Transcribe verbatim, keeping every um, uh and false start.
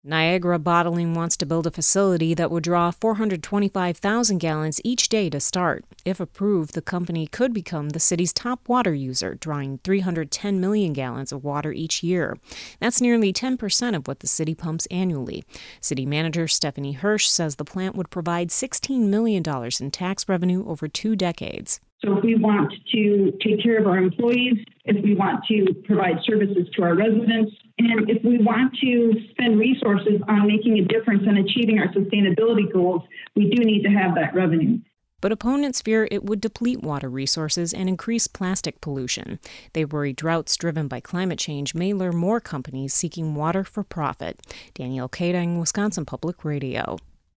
Niagara Bottling wants to build a facility that would draw four hundred twenty-five thousand gallons each day to start. If approved, the company could become the city's top water user, drawing three hundred ten million gallons of water each year. That's nearly ten percent of what the city pumps annually. City manager Stephanie Hirsch says the plant would provide sixteen million dollars in tax revenue over two decades. So if we want to take care of our employees, if we want to provide services to our residents, and if we want to spend resources on making a difference and achieving our sustainability goals, we do need to have that revenue. But opponents fear it would deplete water resources and increase plastic pollution. They worry droughts driven by climate change may lure more companies seeking water for profit. Danielle Kading, Wisconsin Public Radio.